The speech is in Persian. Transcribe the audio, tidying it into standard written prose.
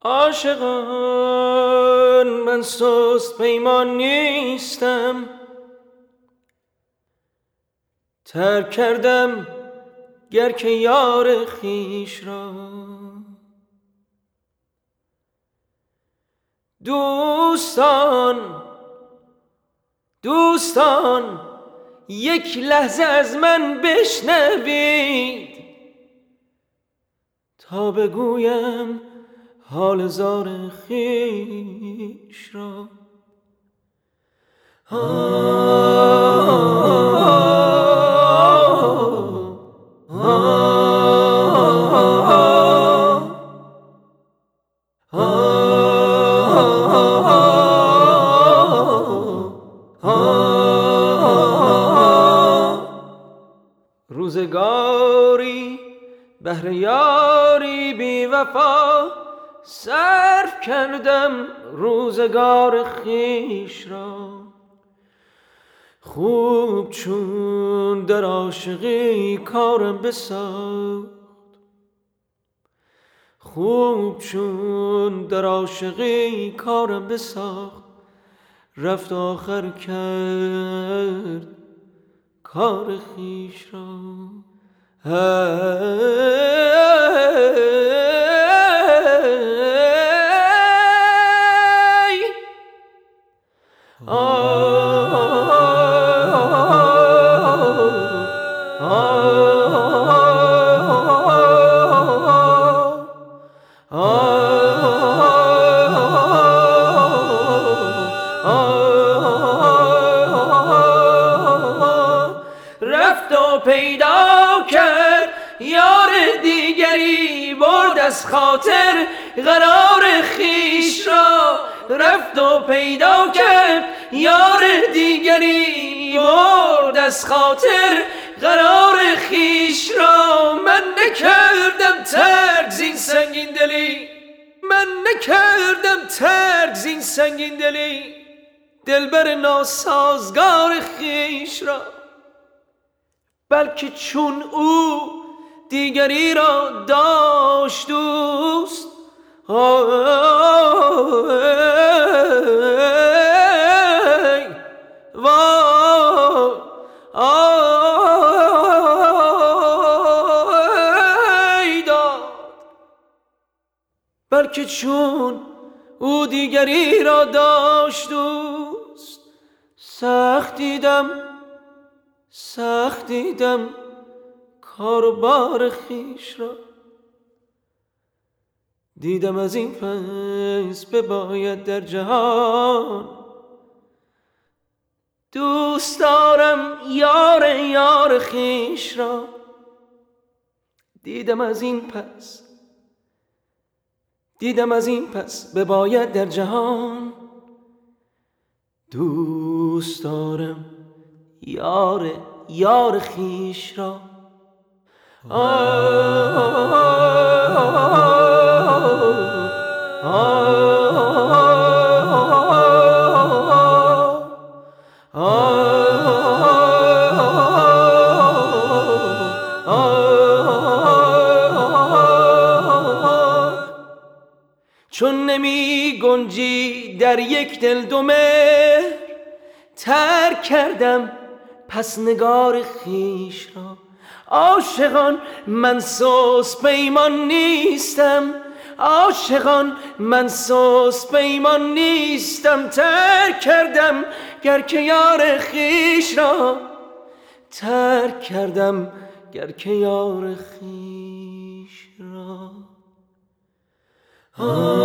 عاشقان من سست پیمان نیستم، ترک کردم گر که یار خویش را. دوستان یک لحظه از من بشنوید تا بگویم حال زار خویش را. روزگاری بهر یاری بی وفا صرف کردم روزگار خویش را. خوب چون در عاشقی کارم بساخت، خوب چون در عاشقی کارم بساخت، رفت آخر کرد کار خویش را. رفت و پیدا کرد یار دیگری، برد از خاطر قرار خویش را. رفت و پیدا کرد یار دیگری، برد از خاطر قرار خویش را. من نکردم ترک زین سنگین دلی، من نکردم ترک زین سنگین دلی، دلبر ناسازگار خویش را. بلکه چون او دیگری را داشت دوست، بلکه چون او دیگری را داشت دوست، سخت دیدم کار و بار خویش را. دیدم از این پس بباید در جهان دوست دارم یار خویش را. دیدم از این پس بباید در جهان دوست دارم یار خویش را. چون نمی گنجی در یک دل دو مهر، ترک کردم پس نگار خویش را. عاشقان من سست پیمان نیستم، عاشقان من سست پیمان نیستم، ترک کردم گر که یار خویش را. ترک کردم گر که یار خویش را.